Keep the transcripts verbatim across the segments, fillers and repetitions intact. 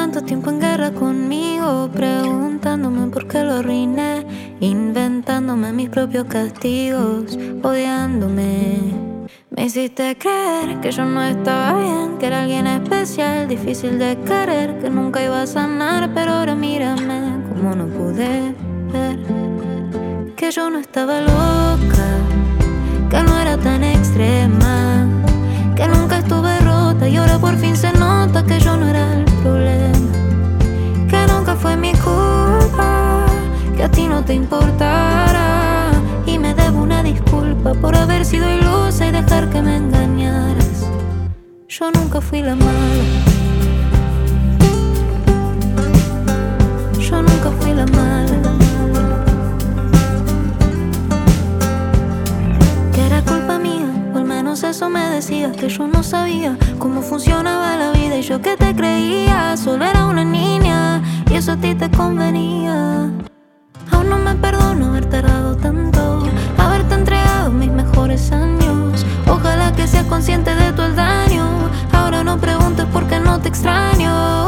tanto tiempo en guerra conmigo, preguntándome por qué lo arruiné, inventándome mis propios castigos, odiándome. Me hiciste creer que yo no estaba bien, que era alguien especial, difícil de querer, que nunca iba a sanar. Pero ahora mírame, como no pude ver que yo no estaba loca, que no era tan extrema, que nunca estuve rota. Y ahora por fin se nota que yo no era el problema, que nunca fue mi culpa, que a ti no te importara. Y me debo una disculpa por haber sido ilusa y dejar que me engañaras. Yo nunca fui la mala, yo nunca fui la mala. Que era culpa mía, o al menos eso me decías, que yo no sabía cómo funcionaba la vida. Y yo que te creía, solo era una niña, y eso a ti te convenía. Aún no me perdono haber tardado tanto, haberte entregado mis mejores años. Ojalá que seas consciente de todo el daño. Ahora no preguntes por qué no te extraño.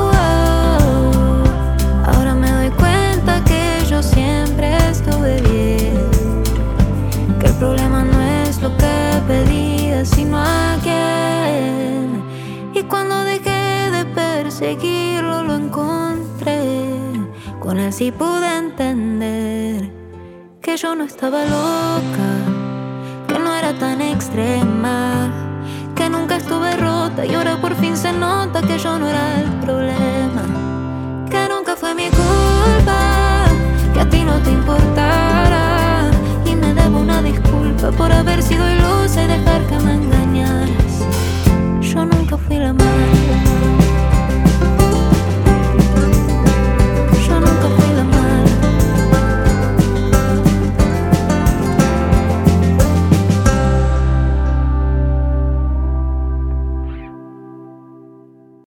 Ahora me doy cuenta que yo siempre estuve bien, que el problema no es lo que pedías, sino a quién. Y cuando dejé de perseguirlo lo encontré. Con él sí pude entender que yo no estaba loca, que no era tan extrema, que nunca estuve rota. Y ahora por fin se nota que yo no era el problema, que nunca fue mi culpa, que a ti no te importara. Y me debo una disculpa por haber sido ilusa y dejar que me engañara.